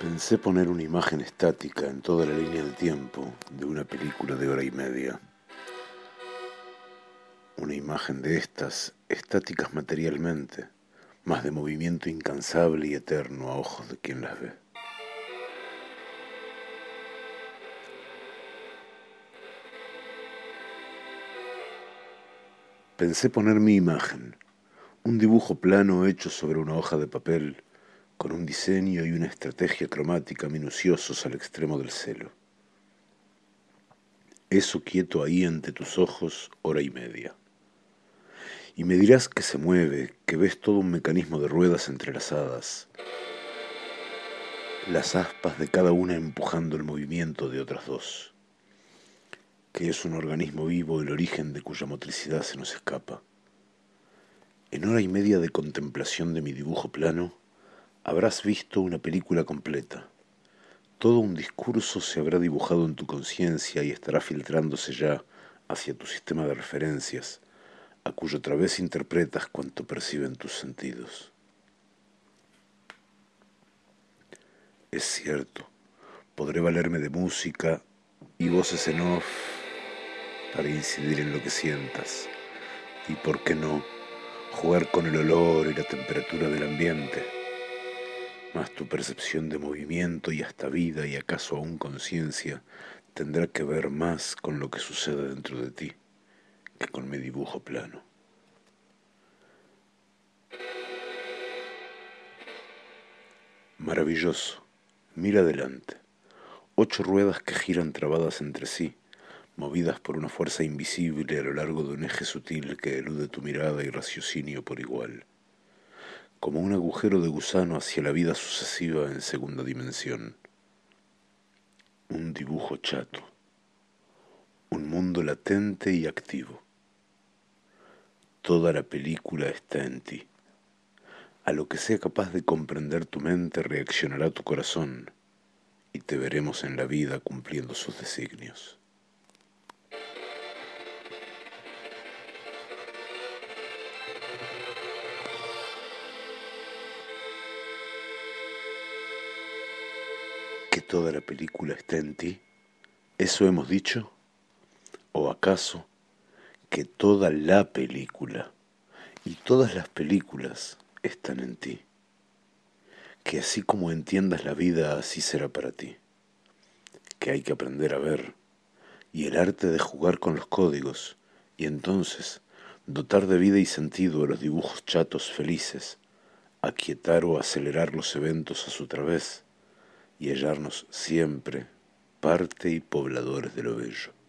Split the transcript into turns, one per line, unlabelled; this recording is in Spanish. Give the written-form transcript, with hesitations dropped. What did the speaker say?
Pensé poner una imagen estática en toda la línea del tiempo de una película de hora y media. Una imagen de estas, estáticas materialmente, mas de movimiento incansable y eterno a ojos de quien las ve. Pensé poner mi imagen, un dibujo plano hecho sobre una hoja de papel, con un diseño y una estrategia cromática minuciosos al extremo del celo. Eso quieto ahí ante tus ojos hora y media. Y me dirás que se mueve, que ves todo un mecanismo de ruedas entrelazadas, las aspas de cada una empujando el movimiento de otras dos, que es un organismo vivo el origen de cuya motricidad se nos escapa. En hora y media de contemplación de mi dibujo plano, habrás visto una película completa. Todo un discurso se habrá dibujado en tu conciencia y estará filtrándose ya hacia tu sistema de referencias, a cuyo través interpretas cuanto perciben tus sentidos. Es cierto, podré valerme de música y voces en off para incidir en lo que sientas. Y por qué no, jugar con el olor y la temperatura del ambiente. Mas tu percepción de movimiento y hasta vida y acaso aún conciencia tendrá que ver más con lo que sucede dentro de ti que con mi dibujo plano. Maravilloso. Mira adelante. 8 ruedas que giran trabadas entre sí, movidas por una fuerza invisible a lo largo de un eje sutil que elude tu mirada y raciocinio por igual, como un agujero de gusano hacia la vida sucesiva en segunda dimensión. Un dibujo chato, un mundo latente y activo. Toda la película está en ti. A lo que sea capaz de comprender tu mente reaccionará tu corazón y te veremos en la vida cumpliendo sus designios. ¿Que toda la película está en ti? ¿Eso hemos dicho? ¿O acaso que toda la película y todas las películas están en ti? Que así como entiendas la vida, así será para ti. Que hay que aprender a ver y el arte de jugar con los códigos y entonces dotar de vida y sentido a los dibujos chatos felices, aquietar o acelerar los eventos a su través y hallarnos siempre parte y pobladores de lo bello.